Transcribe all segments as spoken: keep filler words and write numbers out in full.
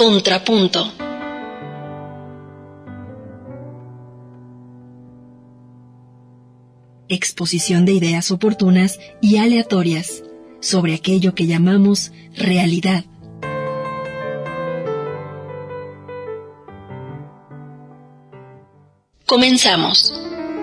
Contrapunto. Exposición de ideas oportunas y aleatorias sobre aquello que llamamos realidad. Comenzamos.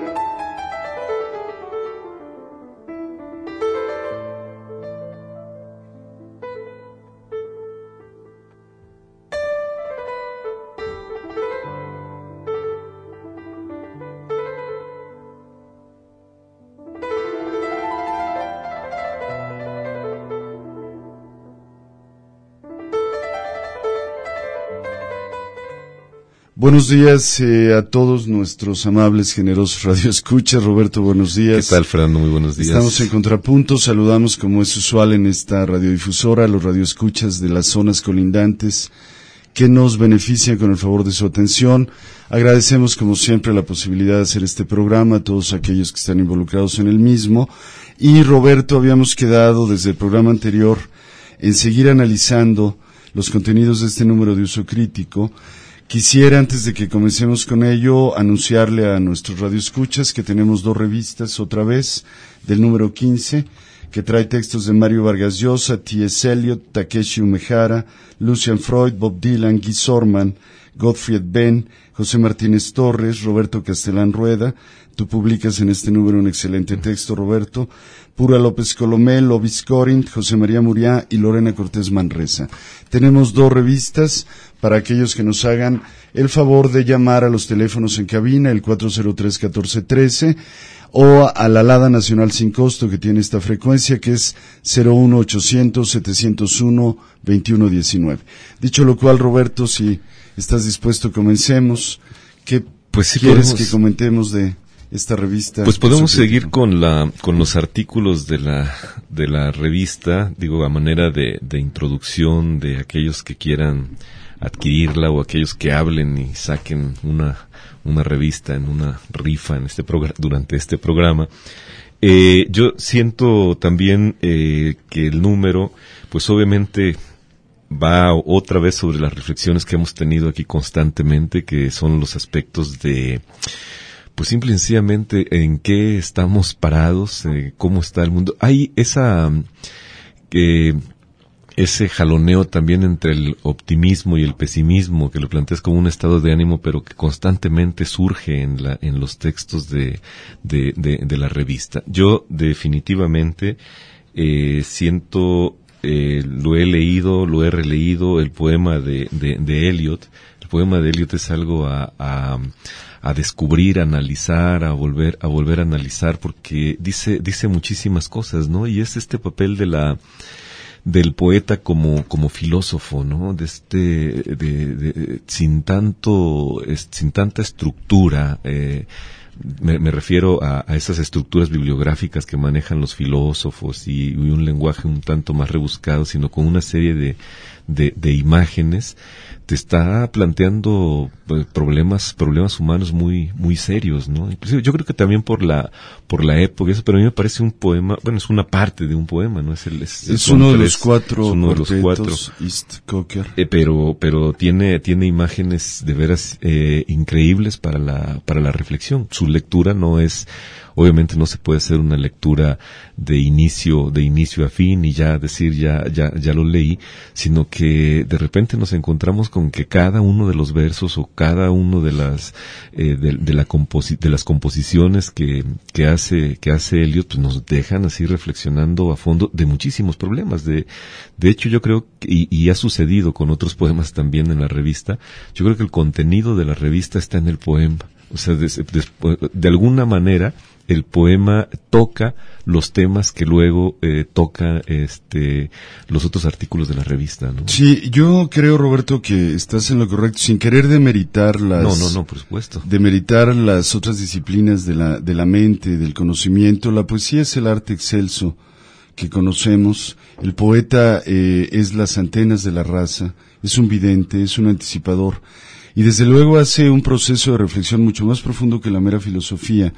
Buenos días eh, a todos nuestros amables, generosos radioescuchas. Roberto, buenos días. ¿Qué tal, Fernando? Muy buenos días. Estamos en Contrapunto. Saludamos, como es usual en esta radiodifusora, a los radioescuchas de las zonas colindantes que nos benefician con el favor de su atención. Agradecemos, como siempre, la posibilidad de hacer este programa a todos aquellos que están involucrados en el mismo. Y, Roberto, habíamos quedado desde el programa anterior en seguir analizando los contenidos de este número de uso crítico. Quisiera, antes de que comencemos con ello, anunciarle a nuestros radioescuchas que tenemos dos revistas, otra vez, del número quince, que trae textos de Mario Vargas Llosa, T S Eliot, Takeshi Umehara, Lucian Freud, Bob Dylan, Guy Sorman, Gottfried Benn, José Martínez Torres, Roberto Castellán Rueda. Tú publicas en este número un excelente texto, Roberto. Pura López Colomel, Obis Corint, José María Muriá y Lorena Cortés Manresa. Tenemos dos revistas para aquellos que nos hagan el favor de llamar a los teléfonos en cabina, el cuatro cero tres, catorce trece, o a la alada nacional sin costo que tiene esta frecuencia, que es cero uno ochocientos, setecientos uno, veintiuno diecinueve. Dicho lo cual, Roberto, si estás dispuesto, comencemos. ¿Qué pues sí, quieres podemos... que comentemos de esta revista? Pues podemos seguir con la con los artículos de la de la revista, digo, a manera de, de introducción de aquellos que quieran adquirirla o aquellos que hablen y saquen una una revista en una rifa en este programa, durante este programa. Eh, yo siento también eh, que el número, pues obviamente va otra vez sobre las reflexiones que hemos tenido aquí constantemente, que son los aspectos de, pues simple y sencillamente en qué estamos parados, eh, cómo está el mundo. Hay esa que eh, ese jaloneo también entre el optimismo y el pesimismo, que lo planteas como un estado de ánimo, pero que constantemente surge en la en los textos de de de, de la revista. Yo definitivamente eh, siento, eh, lo he leído, lo he releído, el poema de de, de Eliot. El poema de Eliot es algo a, a a descubrir, a analizar, a volver a volver a analizar, porque dice dice muchísimas cosas, ¿no? Y es este papel de la del poeta como como filósofo, ¿no? De este de, de sin tanto es, sin tanta estructura, eh, me, me refiero a, a esas estructuras bibliográficas que manejan los filósofos y, y un lenguaje un tanto más rebuscado, sino con una serie de de, de imágenes. Te está planteando pues, problemas problemas humanos muy muy serios, ¿no? Inclusive yo creo que también por la por la época, eso, pero a mí me parece un poema, bueno, es una parte de un poema, ¿no? Es el es, es uno tres, de los cuatro es uno de los cuatro East Cocker. Eh, pero pero tiene tiene imágenes de veras eh, increíbles para la para la reflexión. Su lectura no es, obviamente no se puede hacer una lectura de inicio de inicio a fin y ya decir ya ya ya lo leí, sino que de repente nos encontramos con que cada uno de los versos o cada uno de las eh, de, de la composi- de las composiciones que que hace que hace Eliot, pues nos dejan así reflexionando a fondo de muchísimos problemas. De de hecho yo creo que, y, y ha sucedido con otros poemas también en la revista, yo creo que el contenido de la revista está en el poema. O sea, de, de, de alguna manera el poema toca los temas que luego eh, toca este los otros artículos de la revista, ¿no? Sí, yo creo, Roberto, que estás en lo correcto, sin querer demeritar las no no no por supuesto demeritar las otras disciplinas de la de la mente, del conocimiento. La poesía es el arte excelso que conocemos. El poeta eh, es las antenas de la raza, es un vidente, es un anticipador, y desde luego hace un proceso de reflexión mucho más profundo que la mera filosofía,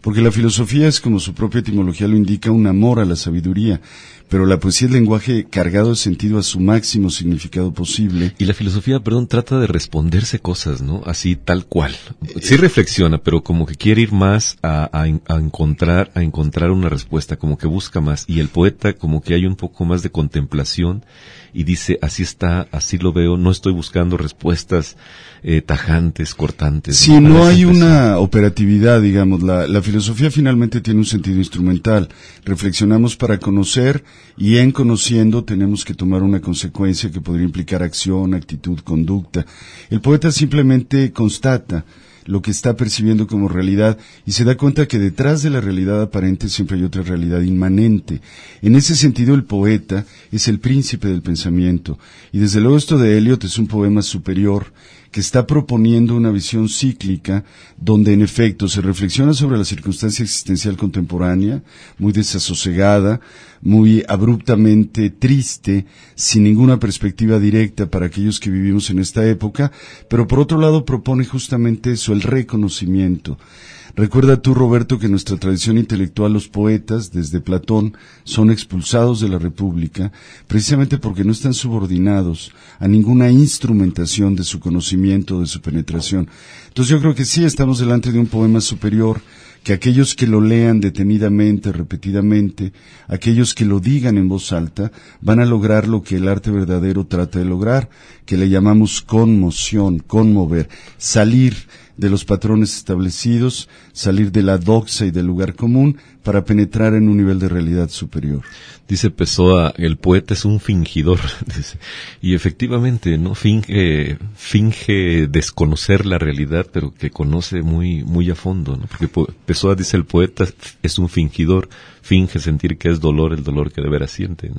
porque la filosofía es, como su propia etimología lo indica, un amor a la sabiduría, pero la poesía es lenguaje cargado de sentido a su máximo significado posible. Y la filosofía, perdón, trata de responderse cosas, ¿no? Así, tal cual. Sí reflexiona, pero como que quiere ir más a, a, a encontrar, a encontrar una respuesta, como que busca más. Y el poeta como que hay un poco más de contemplación y dice, así está, así lo veo, no estoy buscando respuestas eh, tajantes, cortantes. Sí, no, no hay una operatividad, digamos. La, la filosofía finalmente tiene un sentido instrumental. Reflexionamos para conocer y en conociendo tenemos que tomar una consecuencia que podría implicar acción, actitud, conducta. El poeta simplemente constata lo que está percibiendo como realidad y se da cuenta que detrás de la realidad aparente siempre hay otra realidad inmanente. En ese sentido, el poeta es el príncipe del pensamiento y desde luego esto de Eliot es un poema superior que está proponiendo una visión cíclica donde en efecto se reflexiona sobre la circunstancia existencial contemporánea, muy desasosegada, muy abruptamente triste, sin ninguna perspectiva directa para aquellos que vivimos en esta época, pero por otro lado propone justamente eso, el reconocimiento. Recuerda tú, Roberto, que en nuestra tradición intelectual los poetas, desde Platón, son expulsados de la República precisamente porque no están subordinados a ninguna instrumentación de su conocimiento, de su penetración. Entonces yo creo que sí estamos delante de un poema superior, que aquellos que lo lean detenidamente, repetidamente, aquellos que lo digan en voz alta, van a lograr lo que el arte verdadero trata de lograr, que le llamamos conmoción, conmover, salir de los patrones establecidos, salir de la doxa y del lugar común para penetrar en un nivel de realidad superior. Dice Pessoa, el poeta es un fingidor, dice, y efectivamente, ¿no? Finge, finge desconocer la realidad, pero que conoce muy, muy a fondo, ¿no? Porque Pessoa dice, el poeta es un fingidor, finge sentir que es dolor, el dolor que de veras sienten.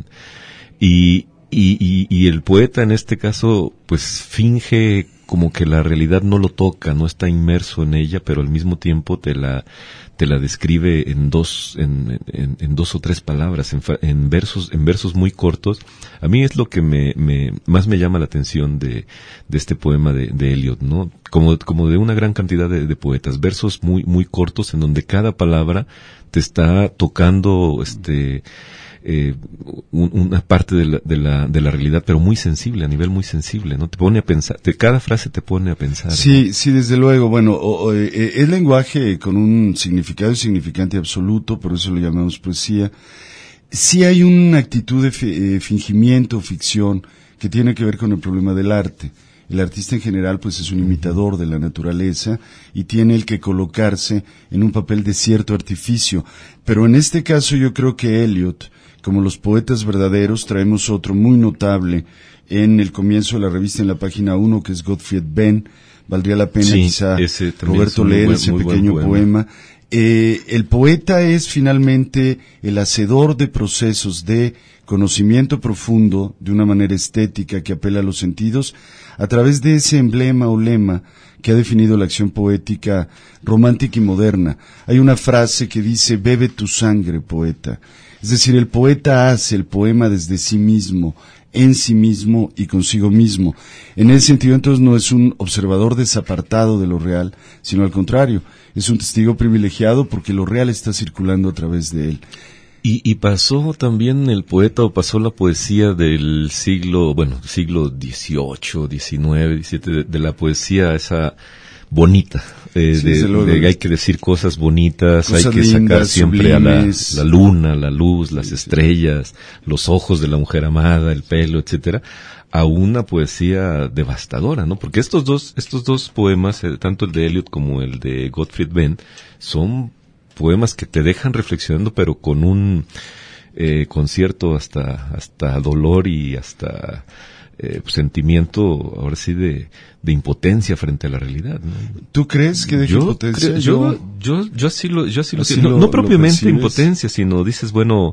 Y, y, y, y el poeta en este caso, pues finge como que la realidad no lo toca, no está inmerso en ella, pero al mismo tiempo te la te la describe en dos en, en, en dos o tres palabras, en, en versos en versos muy cortos. A mí es lo que me, me más me llama la atención de de este poema de, de Eliot, ¿no? Como como de una gran cantidad de, de poetas, versos muy muy cortos en donde cada palabra te está tocando este Eh, un, una parte de la, de la de la realidad, pero muy sensible, a nivel muy sensible, ¿no? Te pone a pensar, te, cada frase te pone a pensar. Sí, ¿no? sí, desde luego. Bueno, o, o, eh, es lenguaje con un significado y significante absoluto, por eso lo llamamos poesía. Sí hay una actitud de fi, eh, fingimiento, ficción, que tiene que ver con el problema del arte. El artista en general pues es un imitador de la naturaleza y tiene el que colocarse en un papel de cierto artificio. Pero en este caso yo creo que Eliot, como los poetas verdaderos, traemos otro muy notable en el comienzo de la revista, en la página uno, que es Gottfried Benn. Valdría la pena sí, quizá, Roberto, leer buen, ese pequeño poema. poema. Eh, el poeta es finalmente el hacedor de procesos de conocimiento profundo de una manera estética que apela a los sentidos a través de ese emblema o lema que ha definido la acción poética romántica y moderna. Hay una frase que dice, bebe tu sangre, poeta. Es decir, el poeta hace el poema desde sí mismo, en sí mismo y consigo mismo. En ese sentido, entonces, no es un observador desapartado de lo real, sino al contrario, es un testigo privilegiado porque lo real está circulando a través de él. Y, y pasó también el poeta, o pasó la poesía del siglo, bueno, siglo dieciocho, diecinueve, diecisiete, de, de la poesía esa bonita, eh, sí, de, de, de hay que decir cosas bonitas, cosas hay que lindas, sacar siempre sublimes. a la, la luna, la luz, las sí, estrellas, sí. los ojos de la mujer amada, el pelo, etcétera, a una poesía devastadora, ¿no? Porque estos dos, estos dos poemas, eh, tanto el de Eliot como el de Gottfried Benn, son poemas que te dejan reflexionando, pero con un eh, concierto hasta hasta dolor y hasta eh, sentimiento, ahora sí, de, de impotencia frente a la realidad, ¿no? ¿Tú crees que de yo impotencia? Cre- yo, yo, yo así lo, yo así lo siento. No, no propiamente impotencia, sino dices, bueno,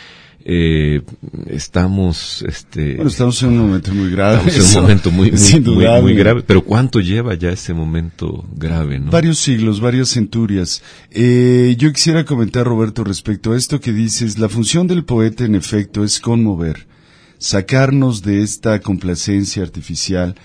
eh, estamos, este... Bueno, estamos en un momento muy grave. Estamos en un momento muy, muy, muy, muy grave. Pero ¿cuánto lleva ya ese momento grave, no? Varios siglos, varias centurias. Eh, yo quisiera comentar, Roberto, respecto a esto que dices. La función del poeta, en efecto, es conmover, sacarnos de esta complacencia artificial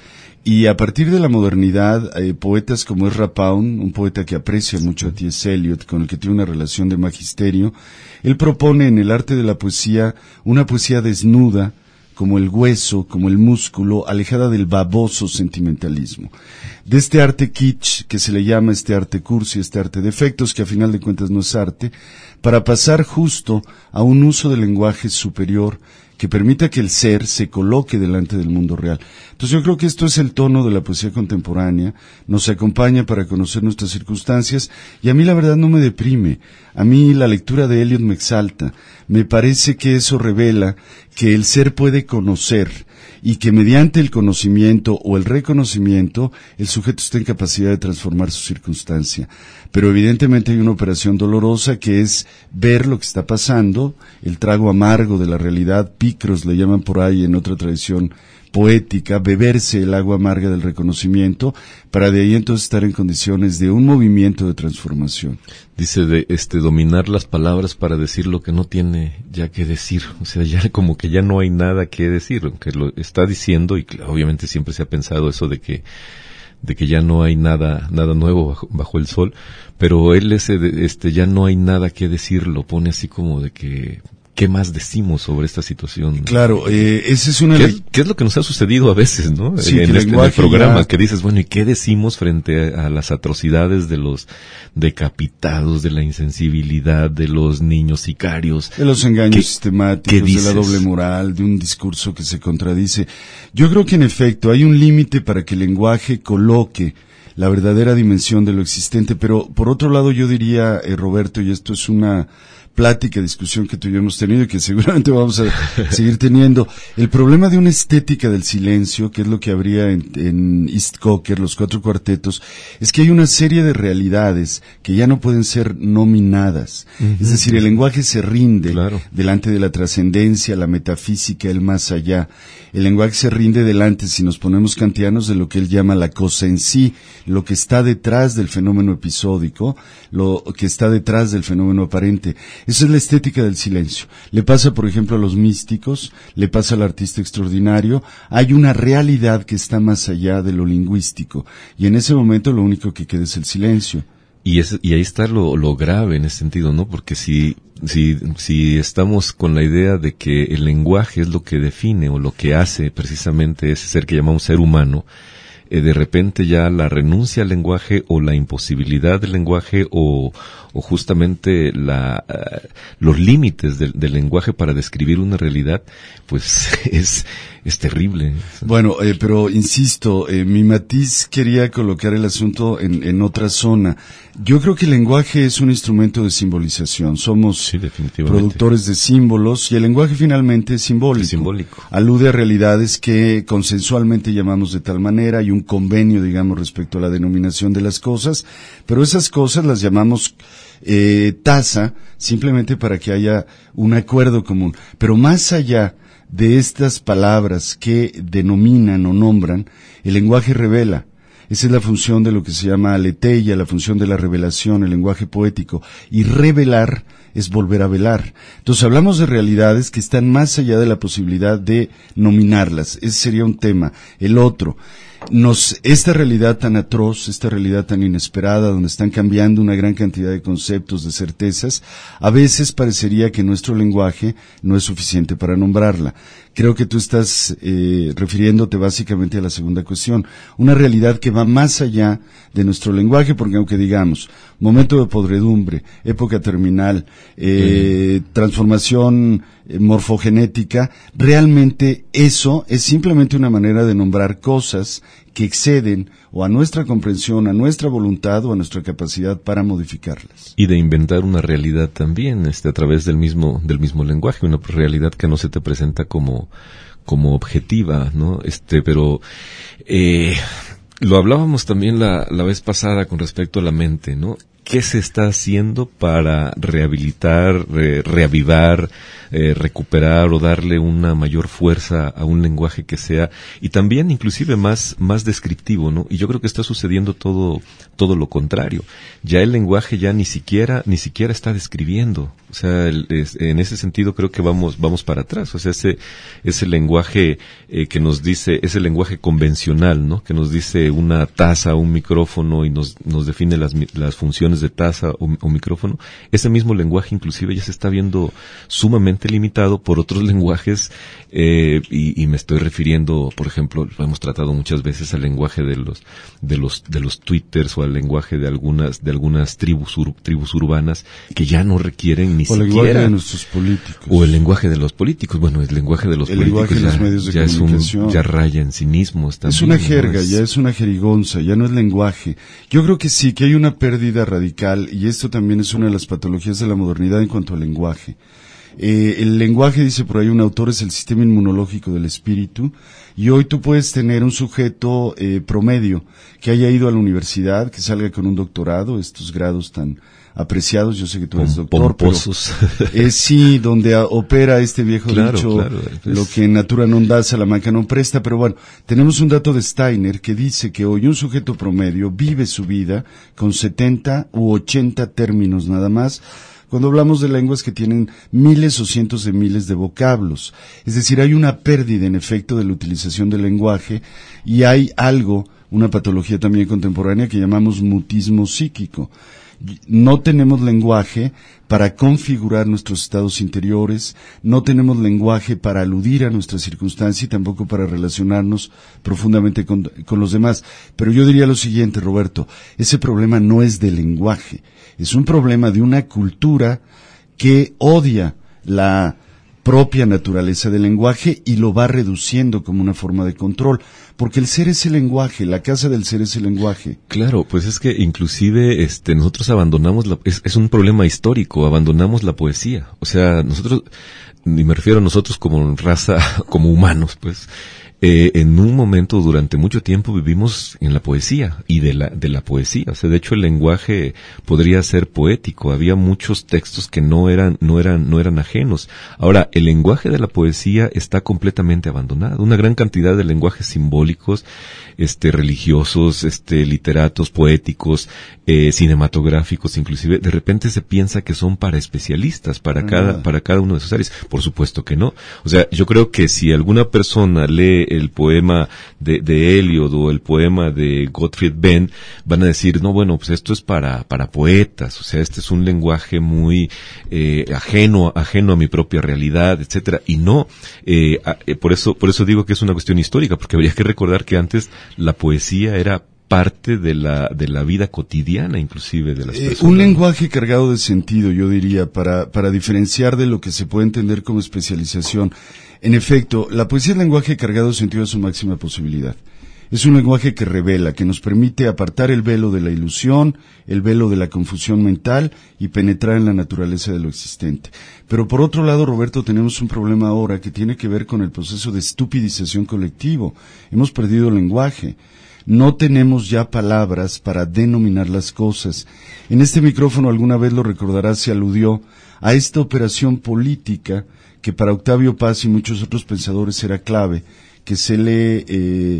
Y a partir de la modernidad, eh, poetas como Ezra Pound, un poeta que aprecia mucho a T S. Eliot, con el que tiene una relación de magisterio, él propone en el arte de la poesía una poesía desnuda, como el hueso, como el músculo, alejada del baboso sentimentalismo. De este arte kitsch, que se le llama este arte cursi, este arte de efectos, que a final de cuentas no es arte, para pasar justo a un uso del lenguaje superior, que permita que el ser se coloque delante del mundo real. Entonces yo creo que esto es el tono de la poesía contemporánea, nos acompaña para conocer nuestras circunstancias, y a mí la verdad no me deprime. A mí la lectura de Eliot me exalta. Me parece que eso revela que el ser puede conocer, y que mediante el conocimiento o el reconocimiento, el sujeto está en capacidad de transformar su circunstancia. Pero evidentemente hay una operación dolorosa que es ver lo que está pasando, el trago amargo de la realidad, picros le llaman por ahí en otra tradición poética, beberse el agua amarga del reconocimiento, para de ahí entonces estar en condiciones de un movimiento de transformación. Dice de este dominar las palabras para decir lo que no tiene ya que decir, o sea, ya como que ya no hay nada que decir, aunque lo está diciendo, y obviamente siempre se ha pensado eso de que de que ya no hay nada nada nuevo bajo, bajo el sol, pero él ese de, este ya no hay nada que decir, lo pone así como de que ¿qué más decimos sobre esta situación? Claro, eh, esa es una... ¿Qué, es, ¿Qué es lo que nos ha sucedido a veces, no? Sí, en, este, en el programa, ya... que dices, bueno, ¿y qué decimos frente a, a las atrocidades de los decapitados, de la insensibilidad, de los niños sicarios? De los engaños sistemáticos, de la doble moral, de un discurso que se contradice. Yo creo que en efecto hay un límite para que el lenguaje coloque la verdadera dimensión de lo existente, pero por otro lado yo diría, eh, Roberto, y esto es una plática, discusión que tú y yo hemos tenido y que seguramente vamos a seguir teniendo. El problema de una estética del silencio, que es lo que habría en, en East Cocker, los cuatro cuartetos, es que hay una serie de realidades que ya no pueden ser nominadas. Uh-huh. Es decir, el lenguaje se rinde claro. delante de la trascendencia, la metafísica, el más allá. El lenguaje se rinde delante, si nos ponemos kantianos, de lo que él llama la cosa en sí, lo que está detrás del fenómeno episódico, lo que está detrás del fenómeno aparente. Esa es la estética del silencio. Le pasa, por ejemplo, a los místicos, le pasa al artista extraordinario. Hay una realidad que está más allá de lo lingüístico, y en ese momento lo único que queda es el silencio. Y es, y ahí está lo, lo grave en ese sentido, ¿no? Porque si, si, si estamos con la idea de que el lenguaje es lo que define o lo que hace precisamente ese ser que llamamos ser humano, eh, de repente ya la renuncia al lenguaje o la imposibilidad del lenguaje o, o justamente la, uh, los límites del, del lenguaje para describir una realidad, pues es, es terrible. Bueno, eh, pero insisto, eh, mi matiz quería colocar el asunto en, en otra zona. Yo creo que el lenguaje es un instrumento de simbolización. Somos sí, productores de símbolos, y el lenguaje finalmente es simbólico. Es simbólico. Alude a realidades que consensualmente llamamos de tal manera. Hay un convenio, digamos, respecto a la denominación de las cosas, pero esas cosas las llamamos eh, tasa simplemente para que haya un acuerdo común. Pero más allá de estas palabras que denominan o nombran, el lenguaje revela. Esa es la función de lo que se llama aletheia, la función de la revelación, el lenguaje poético. Y revelar es volver a velar. Entonces hablamos de realidades que están más allá de la posibilidad de nominarlas. Ese sería un tema. El otro, nos, esta realidad tan atroz, esta realidad tan inesperada, donde están cambiando una gran cantidad de conceptos, de certezas, a veces parecería que nuestro lenguaje no es suficiente para nombrarla. Creo que tú estás eh, refiriéndote básicamente a la segunda cuestión, una realidad que va más allá de nuestro lenguaje, porque aunque digamos, momento de podredumbre, época terminal, eh, mm. transformación eh, morfogenética, realmente eso es simplemente una manera de nombrar cosas que exceden o a nuestra comprensión, a nuestra voluntad o a nuestra capacidad para modificarlas. Y de inventar una realidad también, este, a través del mismo, del mismo lenguaje, una realidad que no se te presenta como, como objetiva, ¿no? Este, pero, eh, lo hablábamos también la, la vez pasada con respecto a la mente, ¿no? qué se está haciendo para rehabilitar, re, reavivar, eh, recuperar o darle una mayor fuerza a un lenguaje que sea, y también inclusive más, más descriptivo, ¿no? Y yo creo que está sucediendo todo, todo lo contrario. Ya el lenguaje ya ni siquiera, ni siquiera está describiendo. O sea, el, es, en ese sentido creo que vamos, vamos para atrás. O sea, ese, ese lenguaje eh, que nos dice, ese lenguaje convencional, ¿no? Que nos dice una taza, un micrófono y nos, nos define las, las funciones de taza o, o micrófono. Ese mismo lenguaje inclusive ya se está viendo sumamente limitado por otros lenguajes, eh, y, y me estoy refiriendo, por ejemplo, lo hemos tratado muchas veces al lenguaje de los, de los, de los twitters o al lenguaje de algunas, de algunas tribus, ur, tribus urbanas que ya no requieren ni o siquiera. el lenguaje de nuestros políticos. O el lenguaje de los políticos. Bueno, el lenguaje de los el políticos lenguaje ya, de los medios de ya es comunicación. un, ya raya en cinismo. Es una jerga, ¿no? es... ya es una jerigonza, ya no es lenguaje. Yo creo que sí, que hay una pérdida radical, y esto también es una de las patologías de la modernidad en cuanto al lenguaje. Eh, el lenguaje, dice por ahí un autor, es el sistema inmunológico del espíritu, y hoy tú puedes tener un sujeto eh, promedio que haya ido a la universidad, que salga con un doctorado, estos grados tan apreciados, yo sé que tú eres Pom- doctor, pomposos. pero es sí, donde a, opera este viejo claro, dicho, claro, es... lo que en natura non da, Salamanca no presta, pero bueno, tenemos un dato de Steiner que dice que hoy un sujeto promedio vive su vida con setenta u ochenta términos nada más, cuando hablamos de lenguas que tienen miles o cientos de miles de vocablos. Es decir, hay una pérdida en efecto de la utilización del lenguaje, y hay algo, una patología también contemporánea que llamamos mutismo psíquico. No tenemos lenguaje para configurar nuestros estados interiores, no tenemos lenguaje para aludir a nuestra circunstancia y tampoco para relacionarnos profundamente con, con los demás. Pero yo diría lo siguiente, Roberto, ese problema no es del lenguaje, es un problema de una cultura que odia la propia naturaleza del lenguaje y lo va reduciendo como una forma de control, porque el ser es el lenguaje, la casa del ser es el lenguaje. Claro, pues es que inclusive este nosotros abandonamos la, es, es un problema histórico, abandonamos la poesía. O sea, nosotros, y me refiero a nosotros como raza, como humanos, pues, eh, en un momento durante mucho tiempo vivimos en la poesía y de la de la poesía. O sea, de hecho el lenguaje podría ser poético. Había muchos textos que no eran no eran no eran ajenos. Ahora, el lenguaje de la poesía está completamente abandonado. Una gran cantidad de lenguajes simbólicos, este religiosos, este literatos, poéticos, eh, cinematográficos, inclusive de repente se piensa que son para especialistas, para ah. cada para cada uno de esos áreas. Por supuesto que no. O sea, yo creo que si alguna persona lee el poema de, de Eliot o el poema de Gottfried Benn, van a decir, no, bueno, pues esto es para, para poetas, o sea, este es un lenguaje muy eh, ajeno, ajeno a mi propia realidad, etcétera, y no, eh, a, eh, por eso, por eso digo que es una cuestión histórica, porque habría que recordar que antes la poesía era parte de la de la vida cotidiana, inclusive de las personas. Eh, un lenguaje cargado de sentido, yo diría, para para diferenciar de lo que se puede entender como especialización. En efecto, la poesía es lenguaje cargado de sentido a su máxima posibilidad. Es un lenguaje que revela, que nos permite apartar el velo de la ilusión, el velo de la confusión mental y penetrar en la naturaleza de lo existente. Pero por otro lado, Roberto, tenemos un problema ahora que tiene que ver con el proceso de estupidización colectivo. Hemos perdido el lenguaje. No tenemos ya palabras para denominar las cosas. En este micrófono, alguna vez lo recordarás, se aludió a esta operación política que para Octavio Paz y muchos otros pensadores era clave, que se le eh,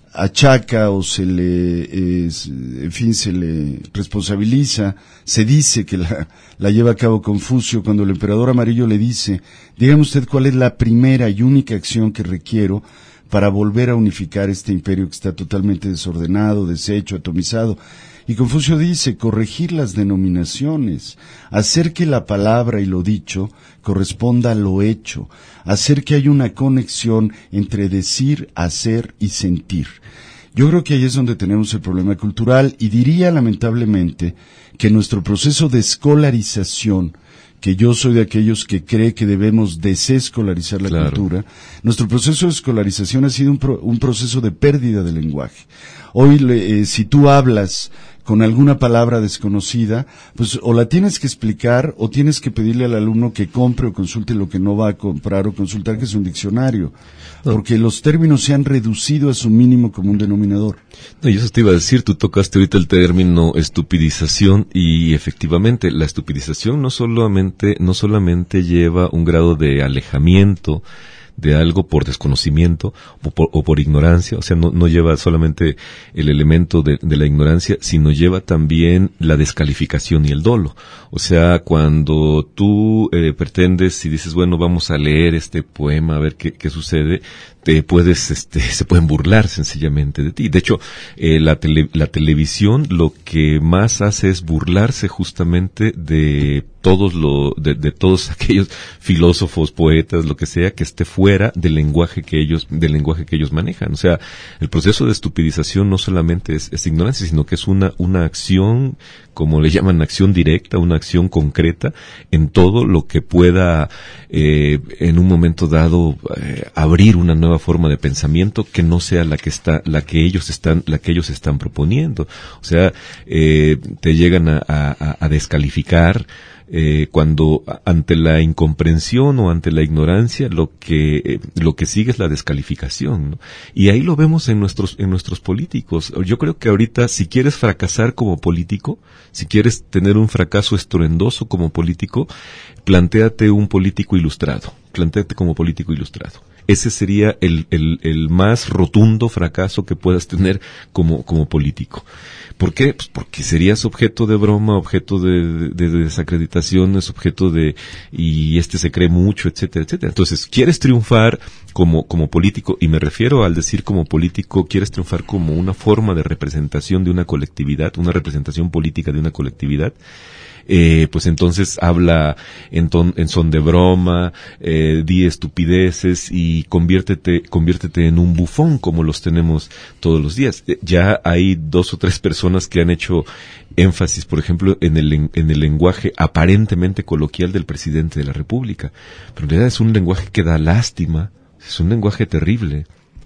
achaca o se le, eh, en fin, se le responsabiliza, se dice que la, la lleva a cabo Confucio cuando el emperador amarillo le dice, dígame usted cuál es la primera y única acción que requiero para volver a unificar este imperio que está totalmente desordenado, deshecho, atomizado. Y Confucio dice, corregir las denominaciones, hacer que la palabra y lo dicho corresponda a lo hecho, hacer que haya una conexión entre decir, hacer y sentir. Yo creo que ahí es donde tenemos el problema cultural, y diría lamentablemente que nuestro proceso de escolarización, que yo soy de aquellos que cree que debemos desescolarizar la claro. cultura, nuestro proceso de escolarización ha sido un, pro, un proceso de pérdida del lenguaje. Hoy, eh, si tú hablas con alguna palabra desconocida, pues o la tienes que explicar o tienes que pedirle al alumno que compre o consulte lo que no va a comprar o consultar, que es un diccionario, no. Porque los términos se han reducido a su mínimo común denominador. No, y eso te iba a decir, tú tocaste ahorita el término estupidización y efectivamente la estupidización no solamente, no solamente lleva un grado de alejamiento de algo por desconocimiento o por, o por ignorancia, o sea, no, no lleva solamente el elemento de, de la ignorancia, sino lleva también la descalificación y el dolo. O sea, cuando tú eh, pretendes y dices, bueno, vamos a leer este poema a ver qué, qué sucede, te puedes, este, se pueden burlar sencillamente de ti. De hecho, eh, la tele, la televisión lo que más hace es burlarse justamente de todos lo, de, de todos aquellos filósofos, poetas, lo que sea, que esté fuera del lenguaje que ellos, del lenguaje que ellos manejan. O sea, el proceso de estupidización no solamente es, es ignorancia, sino que es una, una acción, como le llaman, acción directa, una acción concreta en todo lo que pueda, eh, en un momento dado, eh, abrir una nueva forma de pensamiento que no sea la que está, la que ellos están, la que ellos están proponiendo. O sea, eh, te llegan a, a, a descalificar, eh, cuando ante la incomprensión o ante la ignorancia lo que, eh, lo que sigue es la descalificación, ¿no? Y ahí lo vemos en nuestros, en nuestros políticos. Yo creo que ahorita, si quieres fracasar como político, si quieres tener un fracaso estruendoso como político, plantéate un político ilustrado, plantéate como político ilustrado. Ese sería el, el, el más rotundo fracaso que puedas tener como, como político. ¿Por qué? Pues porque serías objeto de broma, objeto de, de, de desacreditaciones, objeto de, y este se cree mucho, etcétera, etcétera. Entonces, ¿quieres triunfar como, como político? Y me refiero al decir como político, ¿quieres triunfar como una forma de representación de una colectividad, una representación política de una colectividad? Eh, pues entonces habla en, ton, en son de broma, eh, di estupideces y conviértete, conviértete en un bufón como los tenemos todos los días. Eh, ya hay dos o tres personas que han hecho énfasis, por ejemplo, en el, en el lenguaje aparentemente coloquial del presidente de la República, pero en realidad es un lenguaje que da lástima, es un lenguaje terrible.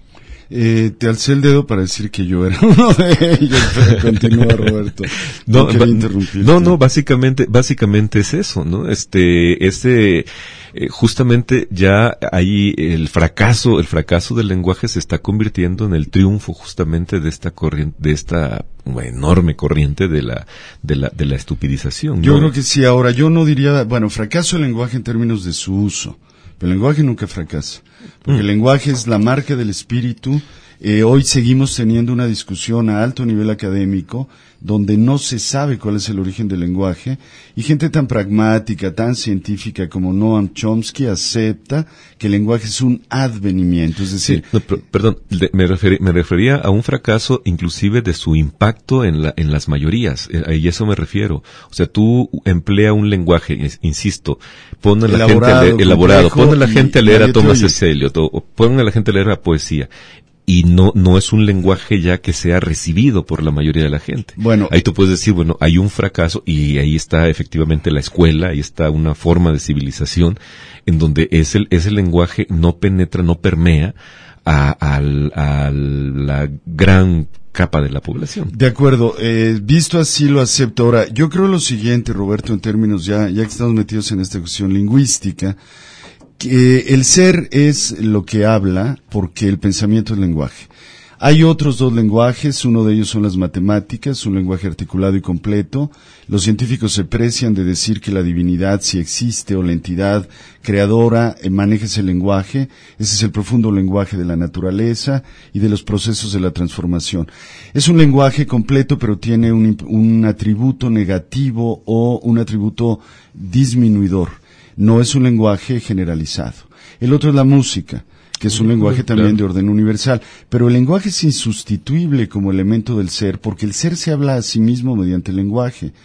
Eh, te alcé el dedo para decir que yo era uno de ellos, pero continúa, Roberto. No, no, no, no, básicamente, básicamente es eso, ¿no? Este, ese, eh, justamente ya ahí el fracaso, el fracaso del lenguaje se está convirtiendo en el triunfo justamente de esta corriente, de esta enorme corriente de la, de la, de la estupidización, ¿no? Yo creo que sí. Ahora, yo no diría, bueno, fracaso del lenguaje en términos de su uso. Pero el lenguaje nunca fracasa, porque mm. el lenguaje es la marca del espíritu. Eh, hoy seguimos teniendo una discusión a alto nivel académico donde no se sabe cuál es el origen del lenguaje, y gente tan pragmática, tan científica como Noam Chomsky acepta que el lenguaje es un advenimiento, es decir... Sí, no, pero, perdón, de, me, referi, me refería a un fracaso inclusive de su impacto en, la, en las mayorías, eh, y eso me refiero. O sea, tú emplea un lenguaje, insisto, pon a la elaborado, gente a leer, elaborado, pon a la gente a leer a Thomas S. Eliot, o pon a la gente a leer a poesía. Y no, no es un lenguaje ya que sea recibido por la mayoría de la gente. Bueno, ahí tú puedes decir, bueno, hay un fracaso y ahí está efectivamente la escuela, ahí está una forma de civilización en donde ese, ese lenguaje no penetra, no permea a, a, a la gran capa de la población. De acuerdo, eh, visto así lo acepto. Ahora, yo creo lo siguiente, Roberto, en términos ya, ya que estamos metidos en esta cuestión lingüística, que el ser es lo que habla porque el pensamiento es lenguaje. Hay otros dos lenguajes, uno de ellos son las matemáticas, un lenguaje articulado y completo. Los científicos se precian de decir que la divinidad, si existe, o la entidad creadora, eh, maneja ese lenguaje. Ese es el profundo lenguaje de la naturaleza y de los procesos de la transformación. Es un lenguaje completo, pero tiene un, un atributo negativo o un atributo disminuidor. No es un lenguaje generalizado. El otro es la música, que es un lenguaje también de orden universal. Pero el lenguaje es insustituible como elemento del ser, porque el ser se habla a sí mismo mediante el lenguaje.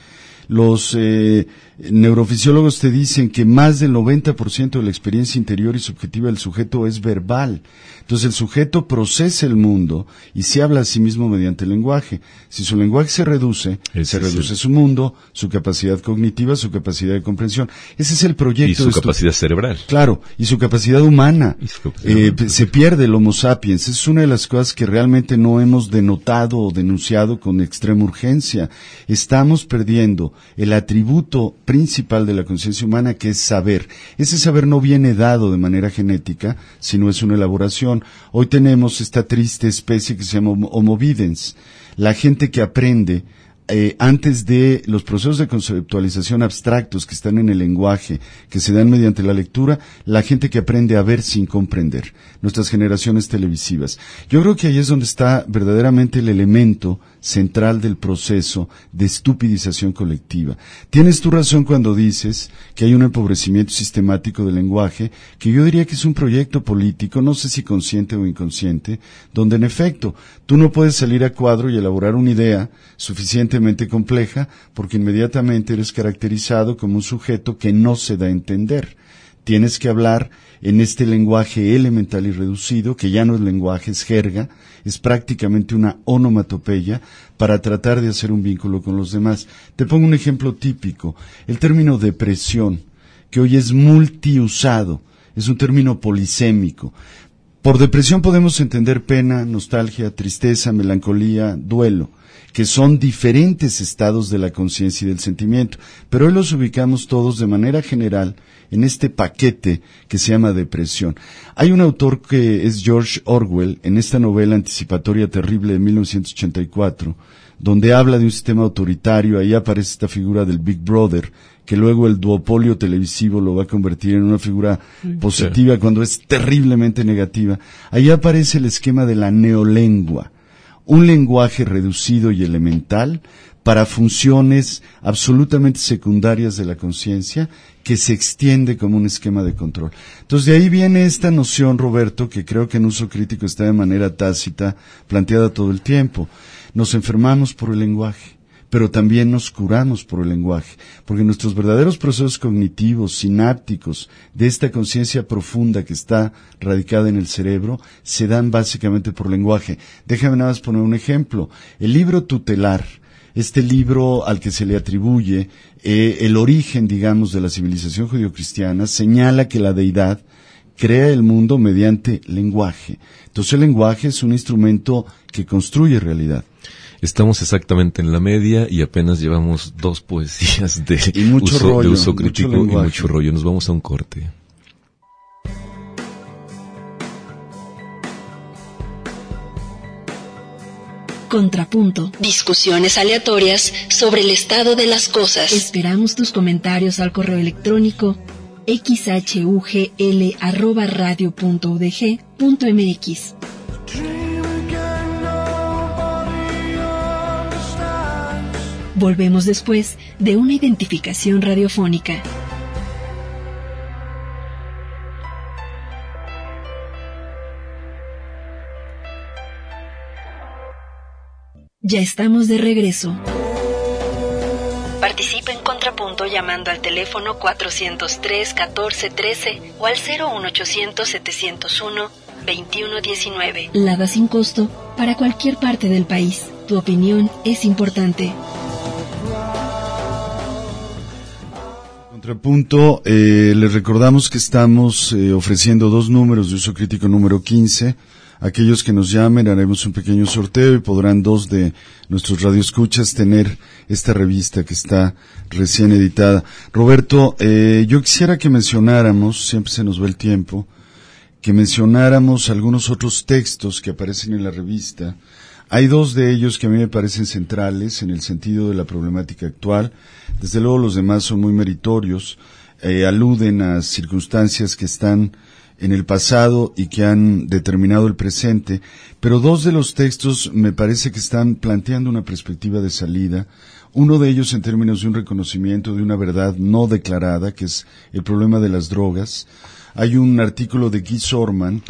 Los eh, neurofisiólogos te dicen que más del noventa por ciento de la experiencia interior y subjetiva del sujeto es verbal. Entonces el sujeto procesa el mundo y se habla a sí mismo mediante el lenguaje. Si su lenguaje se reduce, Ese se reduce el... su mundo, su capacidad cognitiva, su capacidad de comprensión. Ese es el proyecto. Y su capacidad cerebral. Claro, y su capacidad humana. Su capacidad eh, humana. Se pierde el Homo sapiens. Es una de las cosas que realmente no hemos denotado o denunciado con extrema urgencia. Estamos perdiendo el atributo principal de la conciencia humana, que es saber. Ese saber no viene dado de manera genética, sino es una elaboración. Hoy tenemos esta triste especie que se llama Homo videns. La gente que aprende eh, antes de los procesos de conceptualización abstractos que están en el lenguaje, que se dan mediante la lectura, la gente que aprende a ver sin comprender, nuestras generaciones televisivas. Yo creo que ahí es donde está verdaderamente el elemento central del proceso de estupidización colectiva. Tienes tu razón cuando dices que hay un empobrecimiento sistemático del lenguaje, que yo diría que es un proyecto político, no sé si consciente o inconsciente, donde en efecto tú no puedes salir a cuadro y elaborar una idea suficientemente compleja porque inmediatamente eres caracterizado como un sujeto que no se da a entender. Tienes que hablar en este lenguaje elemental y reducido, que ya no es lenguaje, es jerga, es prácticamente una onomatopeya para tratar de hacer un vínculo con los demás. Te pongo un ejemplo típico, el término depresión, que hoy es multiusado, es un término polisémico. Por depresión podemos entender pena, nostalgia, tristeza, melancolía, duelo, que son diferentes estados de la conciencia y del sentimiento, pero hoy los ubicamos todos de manera general en este paquete que se llama depresión. Hay un autor que es George Orwell, en esta novela anticipatoria terrible de mil novecientos ochenta y cuatro, donde habla de un sistema autoritario. Ahí aparece esta figura del Big Brother, que luego el duopolio televisivo lo va a convertir en una figura positiva cuando es terriblemente negativa. Ahí aparece el esquema de la neolengua, un lenguaje reducido y elemental para funciones absolutamente secundarias de la conciencia, que se extiende como un esquema de control. Entonces de ahí viene esta noción, Roberto, que creo que en uso crítico está de manera tácita planteada todo el tiempo. Nos enfermamos por el lenguaje, pero también nos curamos por el lenguaje, porque nuestros verdaderos procesos cognitivos, sinápticos, de esta conciencia profunda que está radicada en el cerebro, se dan básicamente por lenguaje. Déjame nada más poner un ejemplo. El libro tutelar, este libro al que se le atribuye eh, el origen, digamos, de la civilización judio-cristiana, señala que la deidad crea el mundo mediante lenguaje. Entonces el lenguaje es un instrumento que construye realidad. Estamos exactamente en la media y apenas llevamos dos poesías de, y mucho uso, rollo, de uso crítico mucho y mucho rollo. Nos vamos a un corte. Contrapunto. Discusiones aleatorias sobre el estado de las cosas. Esperamos tus comentarios al correo electrónico equis hache u ge ele arroba radio punto u d ge punto eme equis. Volvemos después de una identificación radiofónica. Ya estamos de regreso. Participa en Contrapunto llamando al teléfono cuatrocientos tres, catorce, trece o al cero uno ochocientos, setecientos uno, veintiuno diecinueve. Lada sin costo para cualquier parte del país. Tu opinión es importante. Contrapunto, eh, les recordamos que estamos eh, ofreciendo dos números de uso crítico número quince. Aquellos que nos llamen haremos un pequeño sorteo y podrán dos de nuestros radioescuchas tener esta revista que está recién editada. Roberto, eh, yo quisiera que mencionáramos, siempre se nos va el tiempo, que mencionáramos algunos otros textos que aparecen en la revista. Hay dos de ellos que a mí me parecen centrales en el sentido de la problemática actual. Desde luego los demás son muy meritorios, eh, aluden a circunstancias que están en el pasado y que han determinado el presente, pero dos de los textos me parece que están planteando una perspectiva de salida, uno de ellos en términos de un reconocimiento de una verdad no declarada, que es el problema de las drogas. Hay un artículo de Guy Sorman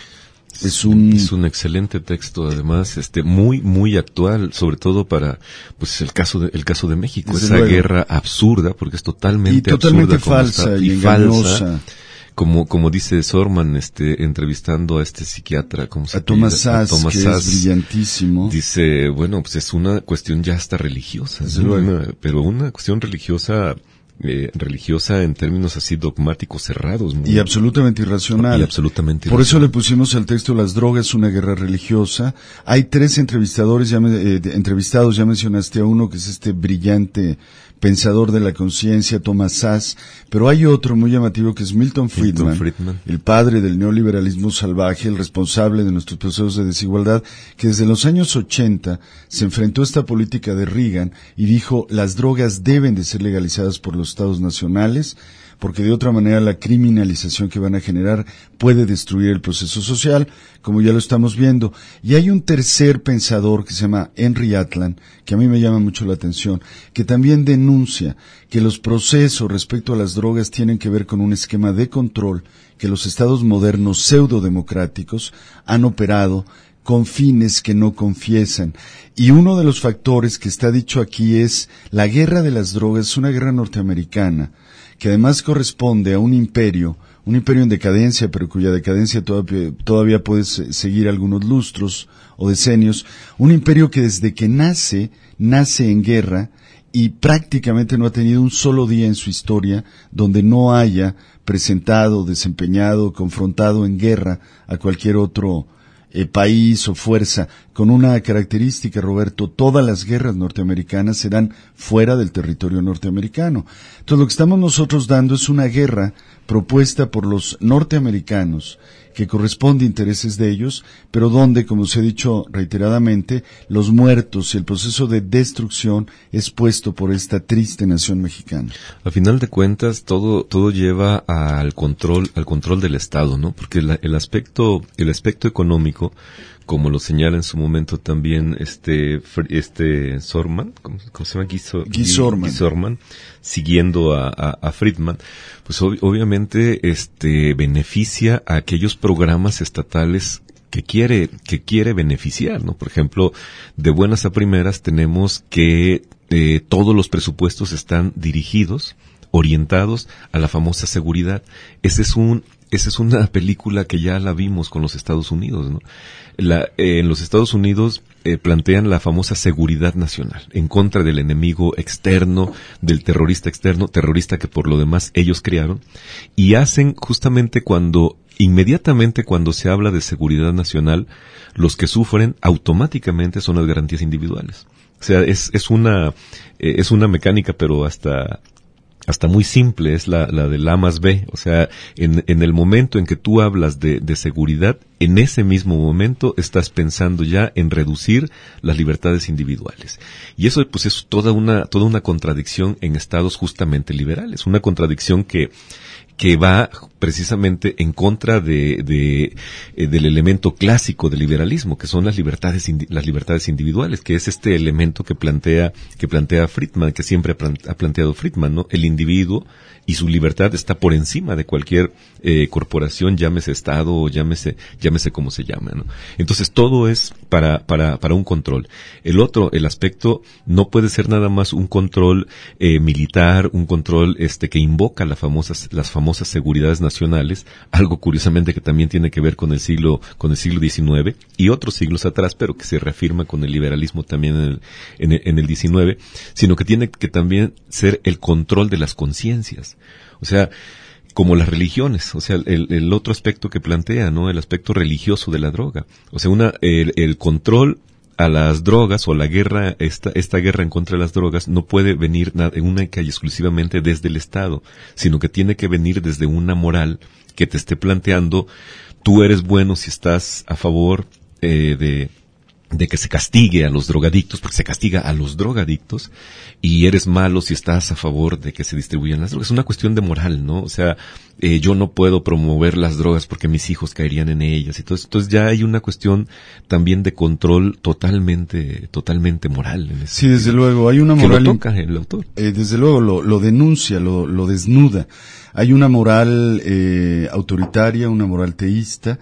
Es un es un excelente texto, además, este muy muy actual, sobre todo para pues el caso de el caso de México, esa luego. guerra absurda, porque es totalmente y totalmente absurda, falsa está, y, y engañosa. falsa. Como, como dice Sorman, este, entrevistando a este psiquiatra, ¿cómo se a Thomas llama? Szasz, que Szasz, es brillantísimo. Dice, bueno, pues es una cuestión ya hasta religiosa, ¿no? una, pero una cuestión religiosa, eh, religiosa en términos así dogmáticos cerrados. Muy, y absolutamente irracional. Y absolutamente Por irracional. eso le pusimos al texto Las drogas, una guerra religiosa. Hay tres entrevistadores, ya me, eh, entrevistados, ya mencionaste a uno, que es este brillante pensador de la conciencia, Thomas Szasz, pero hay otro muy llamativo que es Milton Friedman, Milton Friedman, el padre del neoliberalismo salvaje, el responsable de nuestros procesos de desigualdad, que desde los años ochenta se enfrentó a esta política de Reagan y dijo, las drogas deben de ser legalizadas por los estados nacionales, porque de otra manera la criminalización que van a generar puede destruir el proceso social, como ya lo estamos viendo. Y hay un tercer pensador que se llama Henry Atlan, que a mí me llama mucho la atención, que también denuncia que los procesos respecto a las drogas tienen que ver con un esquema de control que los estados modernos pseudodemocráticos han operado con fines que no confiesan. Y uno de los factores que está dicho aquí es la guerra de las drogas, es una guerra norteamericana, que además corresponde a un imperio, un imperio en decadencia, pero cuya decadencia todavía, todavía puede seguir algunos lustros o decenios, un imperio que desde que nace, nace en guerra y prácticamente no ha tenido un solo día en su historia donde no haya presentado, desempeñado, confrontado en guerra a cualquier otro Eh, país o fuerza, con una característica, Roberto, todas las guerras norteamericanas se dan fuera del territorio norteamericano. Entonces lo que estamos nosotros dando es una guerra propuesta por los norteamericanos, que corresponde a intereses de ellos, pero donde, como se ha dicho reiteradamente, los muertos y el proceso de destrucción es puesto por esta triste nación mexicana. A final de cuentas, todo todo lleva al control al control del Estado, ¿no? Porque la, el aspecto el aspecto económico, como lo señala en su momento también este este Sorman, ¿cómo, cómo se llama? Guy, Guy Sorman. Guy Sorman, siguiendo a, a, a Friedman, pues ob, obviamente este beneficia a aquellos programas estatales que quiere que quiere beneficiar, ¿no? Por ejemplo, de buenas a primeras tenemos que eh, todos los presupuestos están dirigidos, orientados a la famosa seguridad. Ese es un Esa es una película que ya la vimos con los Estados Unidos, ¿no? La, eh, en los Estados Unidos eh, plantean la famosa seguridad nacional, en contra del enemigo externo, del terrorista externo, terrorista que por lo demás ellos crearon, y hacen justamente cuando, inmediatamente cuando se habla de seguridad nacional, los que sufren automáticamente son las garantías individuales. O sea, es, es una, eh, es una mecánica, pero hasta... hasta muy simple, es la, la del A más B. O sea, en, en el momento en que tú hablas de, de seguridad, en ese mismo momento estás pensando ya en reducir las libertades individuales. Y eso pues es toda una, toda una contradicción en estados justamente liberales, una contradicción que que va precisamente en contra de, de eh, del elemento clásico del liberalismo, que son las libertades indi- las libertades individuales, que es este elemento que plantea que plantea Friedman, que siempre ha, plan- ha planteado Friedman, ¿no? El individuo y su libertad está por encima de cualquier eh, corporación, llámese Estado o llámese llámese como se llama, ¿no? Entonces todo es para para para un control. El otro, el aspecto no puede ser nada más un control eh, militar, un control este que invoca las famosas las famosas seguridades nacionales, algo curiosamente que también tiene que ver con el siglo con el siglo diecinueve y otros siglos atrás, pero que se reafirma con el liberalismo también en el, en el, en el diecinueve, sino que tiene que también ser el control de las conciencias. O sea, como las religiones, o sea, el, el otro aspecto que plantea, ¿no? El aspecto religioso de la droga. O sea, una el, el control a las drogas o la guerra, esta, esta guerra en contra de las drogas no puede venir nada, única y exclusivamente desde el Estado, sino que tiene que venir desde una moral que te esté planteando, tú eres bueno si estás a favor eh, de, de que se castigue a los drogadictos, porque se castiga a los drogadictos, y eres malo si estás a favor de que se distribuyan las drogas. Es una cuestión de moral, ¿no? O sea, eh, yo no puedo promover las drogas porque mis hijos caerían en ellas. Entonces, entonces ya hay una cuestión también de control totalmente, totalmente moral. En ese sí, desde sentido, luego, hay una moral. Que lo toca el autor. Eh, desde luego, lo, lo denuncia, lo, lo desnuda. Hay una moral eh, autoritaria, una moral teísta,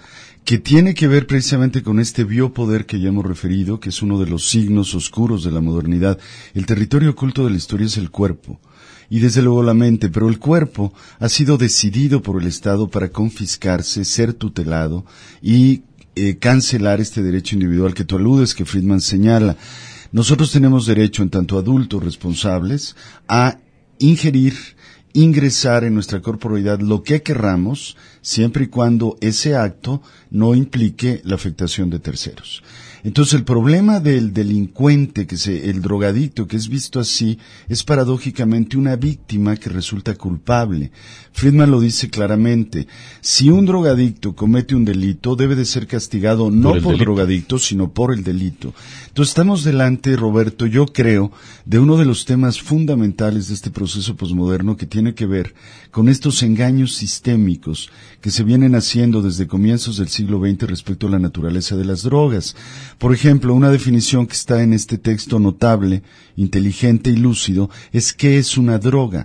que tiene que ver precisamente con este biopoder que ya hemos referido, que es uno de los signos oscuros de la modernidad. El territorio oculto de la historia es el cuerpo, y desde luego la mente, pero el cuerpo ha sido decidido por el Estado para confiscarse, ser tutelado y eh, cancelar este derecho individual que tú aludes, que Friedman señala. Nosotros tenemos derecho, en tanto adultos responsables, a ingerir, ingresar en nuestra corporeidad lo que querramos, siempre y cuando ese acto no implique la afectación de terceros. Entonces el problema del delincuente, que se, el drogadicto que es visto así, es paradójicamente una víctima que resulta culpable. Friedman lo dice claramente, si un drogadicto comete un delito, debe de ser castigado no por, por drogadicto, sino por el delito. Entonces estamos delante, Roberto, yo creo, de uno de los temas fundamentales de este proceso posmoderno que tiene que ver con estos engaños sistémicos que se vienen haciendo desde comienzos del siglo veinte respecto a la naturaleza de las drogas. Por ejemplo, una definición que está en este texto notable, inteligente y lúcido, es ¿qué es una droga?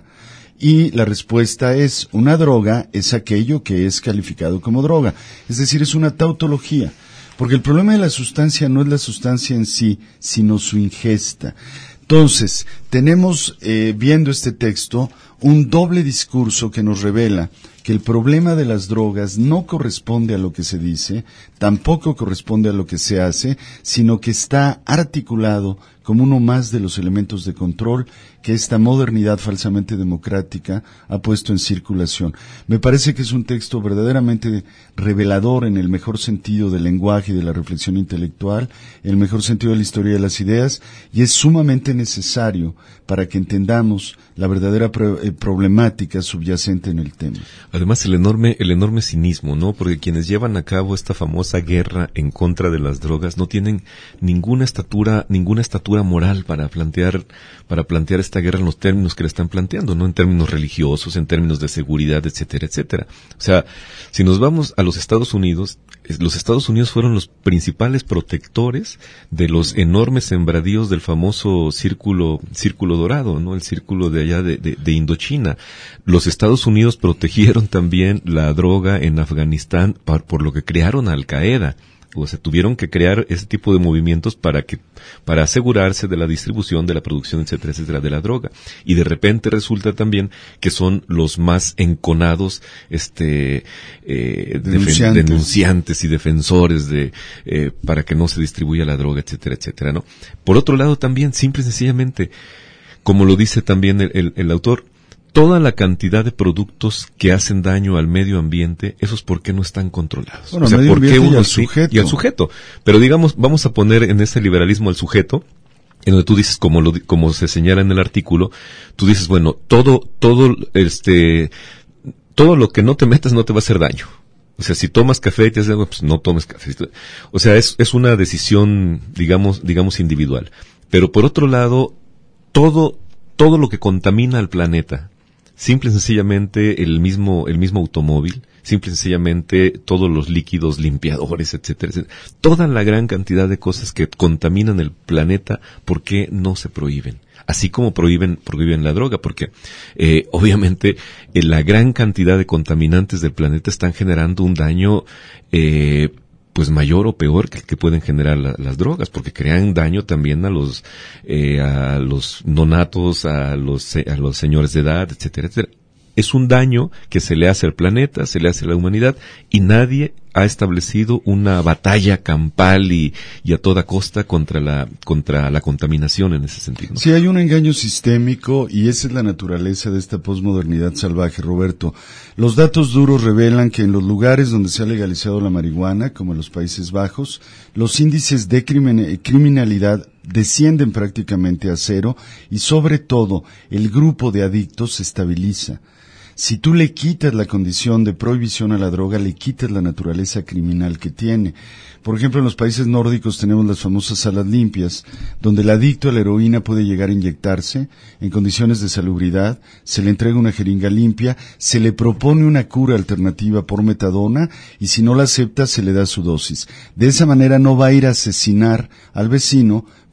Y la respuesta es, una droga es aquello que es calificado como droga. Es decir, es una tautología. Porque el problema de la sustancia no es la sustancia en sí, sino su ingesta. Entonces, tenemos, eh, viendo este texto, un doble discurso que nos revela que el problema de las drogas no corresponde a lo que se dice, tampoco corresponde a lo que se hace, sino que está articulado como uno más de los elementos de control que esta modernidad falsamente democrática ha puesto en circulación. Me parece que es un texto verdaderamente revelador en el mejor sentido del lenguaje y de la reflexión intelectual, en el mejor sentido de la historia de las ideas, y es sumamente necesario para que entendamos la verdadera pro- eh, problemática subyacente en el tema. Además, el enorme, el enorme cinismo, ¿no? Porque quienes llevan a cabo esta famosa guerra en contra de las drogas no tienen ninguna estatura, ninguna estatura moral para plantear, para plantear esta guerra en los términos que le están planteando, ¿no? En términos religiosos, en términos de seguridad, etcétera, etcétera. O sea, si nos vamos a los Estados Unidos, los Estados Unidos fueron los principales protectores de los enormes sembradíos del famoso círculo, círculo dorado, ¿no? El círculo de allá de, de, de Indochina. Los Estados Unidos protegieron también la droga en Afganistán por, por lo que crearon a Al Qaeda. O sea, tuvieron que crear ese tipo de movimientos para que, para asegurarse de la distribución, de la producción, etcétera, etcétera, de la droga. Y de repente resulta también que son los más enconados, este, eh, denunciantes. Defen- denunciantes y defensores de, eh, para que no se distribuya la droga, etcétera, etcétera, ¿no? Por otro lado también, simple y sencillamente, como lo dice también el, el, el autor, toda la cantidad de productos que hacen daño al medio ambiente, esos por qué no están controlados. Bueno, o sea, medio ¿por qué uno uno y al sí sujeto. y al sujeto? Pero digamos, vamos a poner en ese liberalismo al sujeto, en donde tú dices, como lo, como se señala en el artículo, tú dices, bueno, todo, todo, este, todo lo que no te metas no te va a hacer daño. O sea, si tomas café y te hace algo, pues no tomes café. O sea, es, es una decisión, digamos, digamos individual. Pero por otro lado, todo, todo lo que contamina al planeta, simple y sencillamente el mismo, el mismo automóvil, simple y sencillamente todos los líquidos limpiadores, etcétera, etcétera. Toda la gran cantidad de cosas que contaminan el planeta, ¿por qué no se prohíben? Así como prohíben, prohíben la droga, porque eh, obviamente eh, la gran cantidad de contaminantes del planeta están generando un daño eh, pues mayor o peor que el que pueden generar la, las drogas, porque crean daño también a los eh, a los nonatos, a los a los señores de edad, etcétera, etcétera. Es un daño que se le hace al planeta, se le hace a la humanidad, y nadie ha establecido una batalla campal y, y a toda costa contra la contra la contaminación en ese sentido, ¿no? Sí, hay un engaño sistémico y esa es la naturaleza de esta posmodernidad salvaje, Roberto. Los datos duros revelan que en los lugares donde se ha legalizado la marihuana, como en los Países Bajos, los índices de crimin- criminalidad descienden prácticamente a cero y sobre todo el grupo de adictos se estabiliza. Si tú le quitas la condición de prohibición a la droga, le quitas la naturaleza criminal que tiene. Por ejemplo, en los países nórdicos tenemos las famosas salas limpias, donde el adicto a la heroína puede llegar a inyectarse en condiciones de salubridad, se le entrega una jeringa limpia, se le propone una cura alternativa por metadona y si no la acepta se le da su dosis. De esa manera no va a ir a asesinar al vecino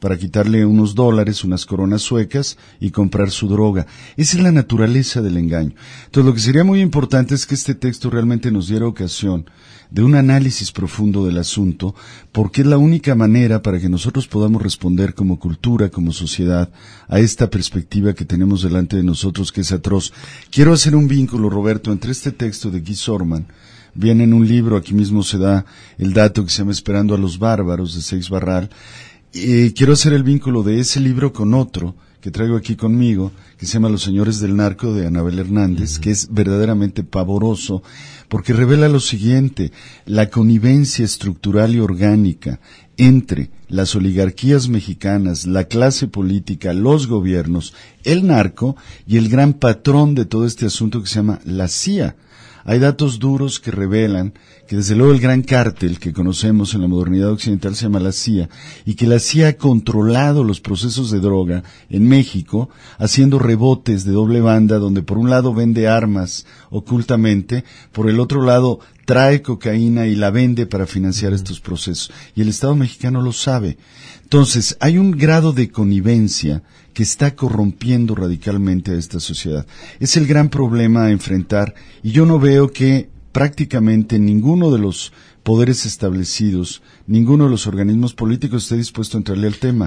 para quitarle unos dólares, unas coronas suecas y comprar su droga. Esa es la naturaleza del engaño. Entonces, lo que sería muy importante es que este texto realmente nos diera ocasión de un análisis profundo del asunto, porque es la única manera para que nosotros podamos responder como cultura, como sociedad, a esta perspectiva que tenemos delante de nosotros, que es atroz. Quiero hacer un vínculo, Roberto, entre este texto de Guy Sorman. Viene en un libro, aquí mismo se da el dato que se llama Esperando a los Bárbaros, de Seix Barral. Eh, quiero hacer el vínculo de ese libro con otro que traigo aquí conmigo, que se llama Los Señores del Narco, de Anabel Hernández, uh-huh. que es verdaderamente pavoroso, porque revela lo siguiente: la connivencia estructural y orgánica entre las oligarquías mexicanas, la clase política, los gobiernos, el narco y el gran patrón de todo este asunto que se llama la C I A. Hay datos duros que revelan que desde luego el gran cártel que conocemos en la modernidad occidental se llama la C I A, y que la C I A ha controlado los procesos de droga en México, haciendo rebotes de doble banda, donde por un lado vende armas ocultamente, por el otro lado trae cocaína y la vende para financiar estos procesos. Y el Estado mexicano lo sabe. Entonces, hay un grado de connivencia que está corrompiendo radicalmente a esta sociedad. Es el gran problema a enfrentar, y yo no veo que prácticamente ninguno de los poderes establecidos, ninguno de los organismos políticos esté dispuesto a entrarle al tema.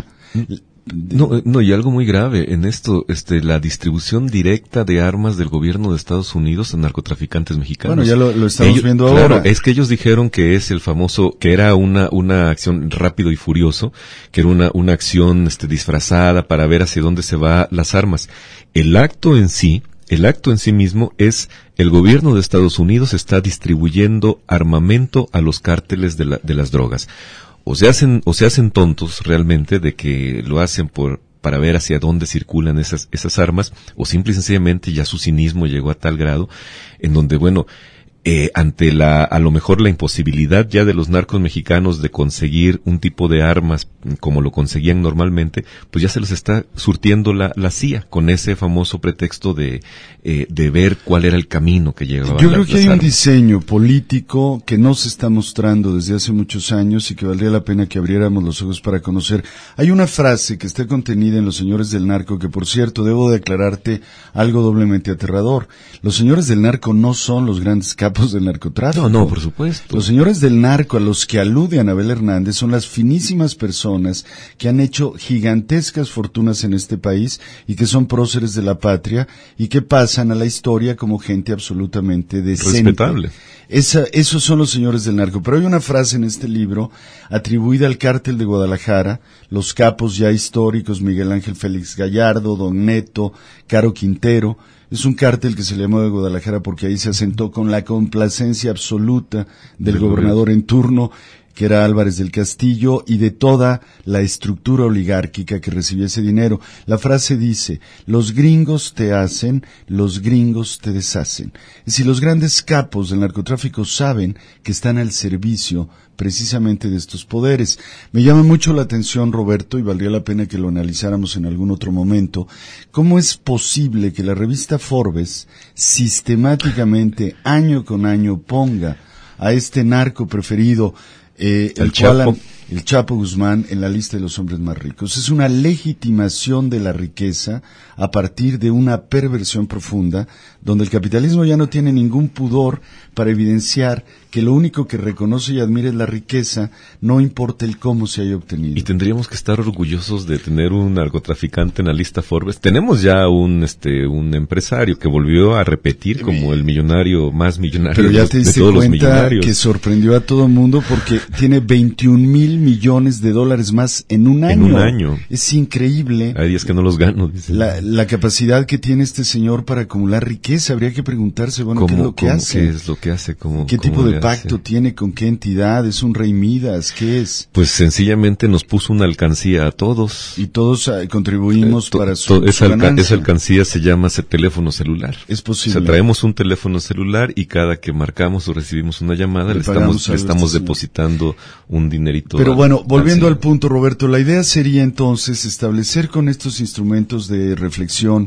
No, no, y algo muy grave en esto, este, la distribución directa de armas del gobierno de Estados Unidos a narcotraficantes mexicanos. Bueno, ya lo, lo estamos ellos, viendo claro, ahora. Es que ellos dijeron que es el famoso, que era una, una acción rápido y furioso, que era una, una acción, este, disfrazada para ver hacia dónde se van las armas. El acto en sí, el acto en sí mismo es el gobierno de Estados Unidos está distribuyendo armamento a los cárteles de la, de las drogas. O se hacen, o se hacen tontos realmente de que lo hacen por, para ver hacia dónde circulan esas, esas armas, o simple y sencillamente ya su cinismo llegó a tal grado en donde, bueno, eh, ante la, a lo mejor la imposibilidad ya de los narcos mexicanos de conseguir un tipo de armas como lo conseguían normalmente, pues ya se les está surtiendo la, la C I A con ese famoso pretexto de, eh, de ver cuál era el camino que llevaba. Yo creo la, que hay un diseño político que no se está mostrando desde hace muchos años y que valdría la pena que abriéramos los ojos para conocer. Hay una frase que está contenida en Los Señores del Narco que, por cierto, debo de aclararte algo doblemente aterrador. Los señores del narco no son los grandes capos del narcotráfico. No, no, por supuesto. Los señores del narco a los que alude Anabel Hernández son las finísimas personas que han hecho gigantescas fortunas en este país y que son próceres de la patria y que pasan a la historia como gente absolutamente decente. Respetable. Esa, esos son los señores del narco. Pero hay una frase en este libro atribuida al cártel de Guadalajara, los capos ya históricos, Miguel Ángel Félix Gallardo, Don Neto, Caro Quintero. Es un cártel que se le llamó de Guadalajara porque ahí se asentó con la complacencia absoluta del gobernador en turno, que era Álvarez del Castillo, y de toda la estructura oligárquica que recibía ese dinero. La frase dice: los gringos te hacen, los gringos te deshacen. Es decir, los grandes capos del narcotráfico saben que están al servicio precisamente de estos poderes. Me llama mucho la atención, Roberto, y valdría la pena que lo analizáramos en algún otro momento, cómo es posible que la revista Forbes sistemáticamente, año con año, ponga a este narco preferido, Eh, el, el Chapo. Cual, el Chapo Guzmán, en la lista de los hombres más ricos. Es una legitimación de la riqueza a partir de una perversión profunda, donde el capitalismo ya no tiene ningún pudor para evidenciar que lo único que reconoce y admira es la riqueza, no importa el cómo se haya obtenido. Y tendríamos que estar orgullosos de tener un narcotraficante en la lista Forbes. Tenemos ya un este un empresario que volvió a repetir como el millonario más millonario. Pero ya de, te diste de todos cuenta los millonarios. Que sorprendió a todo el mundo porque tiene veintiún mil millones de dólares más en un año. En un año. Es increíble. Hay días que no los gano, dice. La, la capacidad que tiene este señor para acumular riqueza. Habría que preguntarse, bueno, ¿qué es lo que hace? ¿Qué es lo que hace? ¿Cómo, ¿Qué cómo tipo de pacto hace? tiene? ¿Con qué entidad? ¿Es un rey Midas? ¿Qué es? Pues sencillamente nos puso una alcancía a todos. Y todos uh, contribuimos eh, to, para su, to, esa, su alca esa alcancía se llama teléfono celular. Es posible. O sea, traemos un teléfono celular y cada que marcamos o recibimos una llamada le, le estamos, le estamos depositando un dinerito. Pero al, bueno, volviendo al, al punto, Roberto, la idea sería entonces establecer con estos instrumentos de reflexión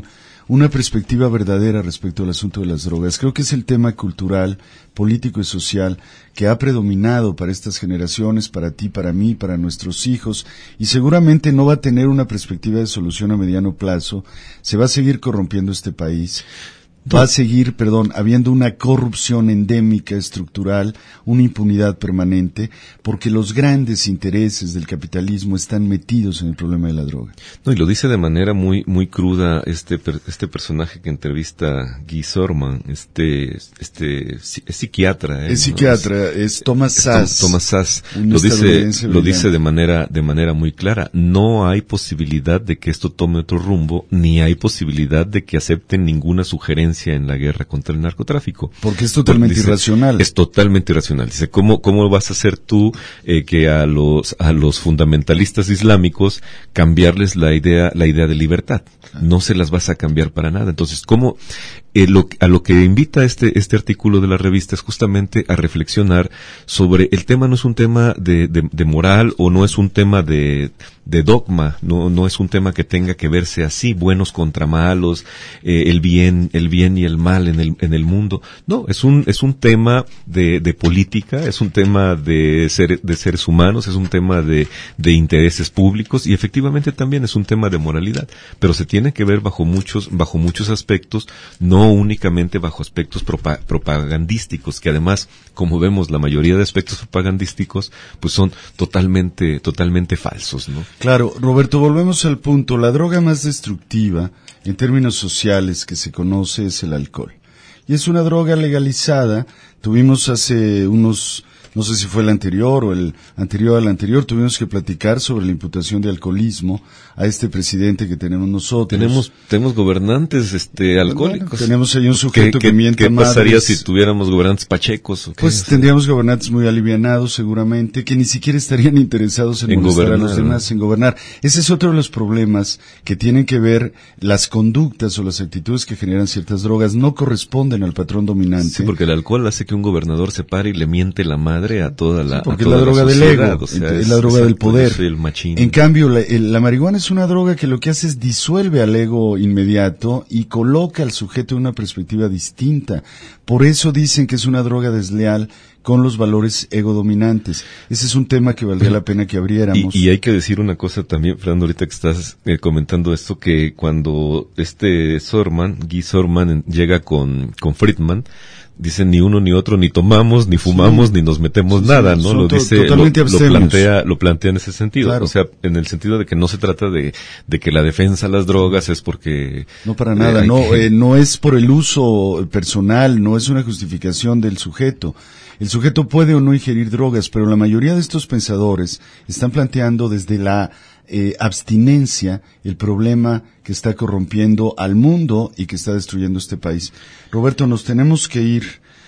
una perspectiva verdadera respecto al asunto de las drogas. Creo que es el tema cultural, político y social que ha predominado para estas generaciones, para ti, para mí, para nuestros hijos, y seguramente no va a tener una perspectiva de solución a mediano plazo. Se va a seguir corrompiendo este país. Va a seguir, perdón, habiendo una corrupción endémica, estructural, una impunidad permanente, porque los grandes intereses del capitalismo están metidos en el problema de la droga. No, y lo dice de manera muy muy cruda este per, este personaje que entrevista Guy Sorman, este este es psiquiatra, ¿eh? Es psiquiatra, ¿no? es, es Thomas Szasz. Thomas Szasz lo dice lo dice de manera de manera muy clara. No hay posibilidad de que esto tome otro rumbo, ni hay posibilidad de que acepten ninguna sugerencia en la guerra contra el narcotráfico. Porque es totalmente dice, irracional. Es totalmente irracional. Dice, ¿cómo, cómo vas a hacer tú eh, que a los, a los fundamentalistas islámicos cambiarles la idea, la idea de libertad? No se las vas a cambiar para nada. Entonces, ¿cómo, eh, lo, a lo que invita este, este artículo de la revista es justamente a reflexionar sobre el tema no es un tema de, de, de moral o no es un tema de, de dogma, no, no es un tema que tenga que verse así, buenos contra malos, eh, el bien, el bien y el mal en el, en el mundo. No, es un, es un tema de, de política, es un tema de ser, de seres humanos, es un tema de, de intereses públicos y efectivamente también es un tema de moralidad, pero se tiene que ver bajo muchos, bajo muchos aspectos, no únicamente bajo aspectos propa, propagandísticos, que además, como vemos, la mayoría de aspectos propagandísticos, pues son totalmente, totalmente falsos, ¿no? Claro, Roberto, volvemos al punto. La droga más destructiva, en términos sociales, que se conoce es el alcohol. Y es una droga legalizada. Tuvimos hace unos, no sé si fue el anterior o el anterior al anterior, tuvimos que platicar sobre la imputación de alcoholismo a este presidente que tenemos nosotros. Tenemos, tenemos gobernantes, este, alcohólicos. Bueno, tenemos ahí un sujeto ¿Qué, que miente ¿Qué pasaría madres? si tuviéramos gobernantes pachecos? ¿O qué? Pues tendríamos gobernantes muy alivianados seguramente, que ni siquiera estarían interesados en, en molestar gobernar, a los demás, ¿no? en gobernar. Ese es otro de los problemas que tienen que ver las conductas o las actitudes que generan ciertas drogas no corresponden al patrón dominante. Sí, porque el alcohol hace que un gobernador se pare y le miente la madre a toda la, sí, porque a toda es la droga la del ego, o sea, es, es la droga exacto, del poder. El machín. En cambio, la, el, la marihuana es una droga que lo que hace es disuelve al ego inmediato y coloca al sujeto en una perspectiva distinta. Por eso dicen que es una droga desleal con los valores ego dominantes. Ese es un tema que valdría la pena que abriéramos. Y, y hay que decir una cosa también, Fernando, ahorita que estás eh, comentando esto, que cuando este Sorman, Guy Sorman, llega con, con Friedman, dicen ni uno ni otro, ni tomamos, ni fumamos, sí, ni nos metemos sí, nada, ¿no? Lo dice, lo, lo plantea, lo plantea en ese sentido. Claro. O sea, en el sentido de que no se trata de, de que la defensa a las drogas es porque... No, para nada, eh, no, que... eh, no es por el uso personal, no es una justificación del sujeto. El sujeto puede o no ingerir drogas, pero la mayoría de estos pensadores están planteando desde la eh, abstinencia el problema que está corrompiendo al mundo y que está destruyendo este país. Roberto, nos tenemos que ir.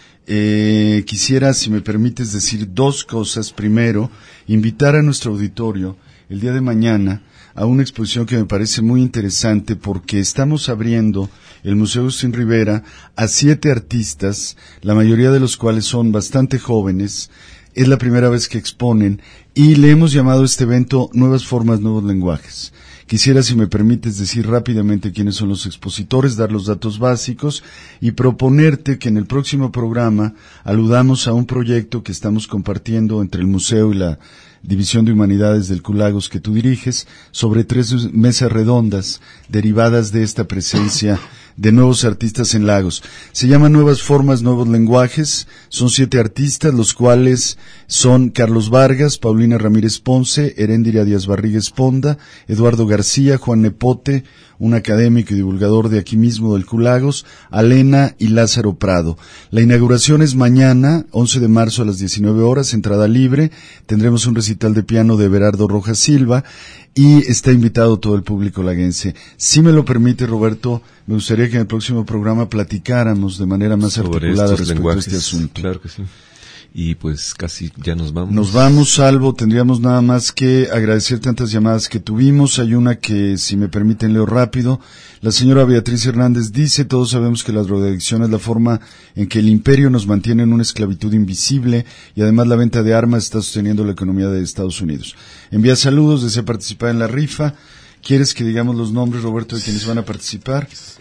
Eh, quisiera, si me permites, decir dos cosas. Primero, invitar a nuestro auditorio el día de mañana a una exposición que me parece muy interesante porque estamos abriendo el Museo Agustín Rivera a siete artistas, la mayoría de los cuales son bastante jóvenes. Es la primera vez que exponen y le hemos llamado a este evento Nuevas Formas, Nuevos Lenguajes. Quisiera, si me permites, decir rápidamente quiénes son los expositores, dar los datos básicos y proponerte que en el próximo programa aludamos a un proyecto que estamos compartiendo entre el museo y la División de Humanidades del Culagos que tú diriges, sobre tres mesas redondas derivadas de esta presencia de nuevos artistas en Lagos. Se llama Nuevas Formas, Nuevos Lenguajes. Son siete artistas, los cuales son Carlos Vargas, Paulina Ramírez Ponce, Heréndira Díaz Barriga Ponda, Eduardo García, Juan Nepote, un académico y divulgador de aquí mismo del Culagos, Alena y Lázaro Prado. La inauguración es mañana, once de marzo a las diecinueve horas, entrada libre. Tendremos un recital de piano de Everardo Rojas Silva y está invitado todo el público laguense. Si me lo permite, Roberto, me gustaría que en el próximo programa platicáramos de manera más sobre articulada respecto lenguajes, a este asunto. Claro que sí. Y pues casi ya nos vamos. Nos vamos, Salvo. Tendríamos nada más que agradecer tantas llamadas que tuvimos. Hay una que, si me permiten, leo rápido. La señora Beatriz Hernández dice: todos sabemos que la drogadicción es la forma en que el imperio nos mantiene en una esclavitud invisible y además la venta de armas está sosteniendo la economía de Estados Unidos. Envía saludos, desea participar en la rifa. ¿Quieres que digamos los nombres, Roberto, de quienes van a participar?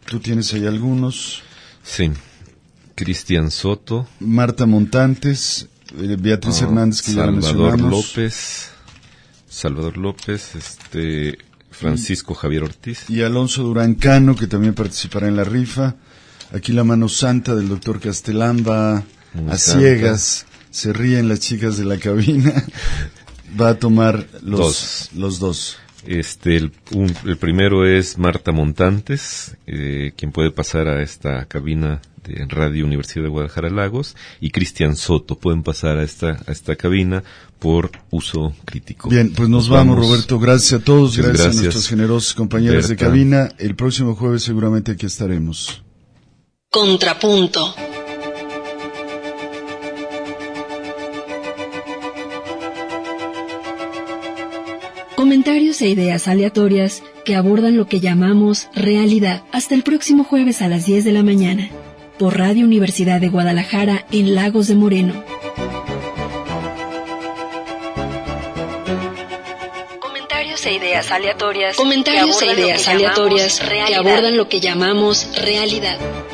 Tú tienes ahí algunos. Sí. Cristian Soto. Marta Montantes, eh, Beatriz uh, Hernández, que Salvador ya la mencionamos. López. Salvador López, este... Francisco Javier Ortiz. Y Alonso Durán Cano, que también participará en la rifa. Aquí la mano santa del doctor Castellán va Muy a santa. ciegas. Se ríen las chicas de la cabina. Va a tomar los dos. Los dos. Este, el, un, el primero es Marta Montantes, eh, quien puede pasar a esta cabina de Radio Universidad de Guadalajara Lagos, y Cristian Soto pueden pasar a esta a esta cabina por uso crítico. Bien, pues nos, nos vamos, vamos, Roberto. Gracias a todos, gracias, gracias a nuestros generosos compañeros Berta. de cabina. El próximo jueves seguramente aquí estaremos. Contrapunto. Comentarios e ideas aleatorias que abordan lo que llamamos realidad. Hasta el próximo jueves a las diez de la mañana, por Radio Universidad de Guadalajara en Lagos de Moreno. Comentarios e ideas aleatorias. Comentarios e ideas aleatorias que abordan lo que llamamos realidad.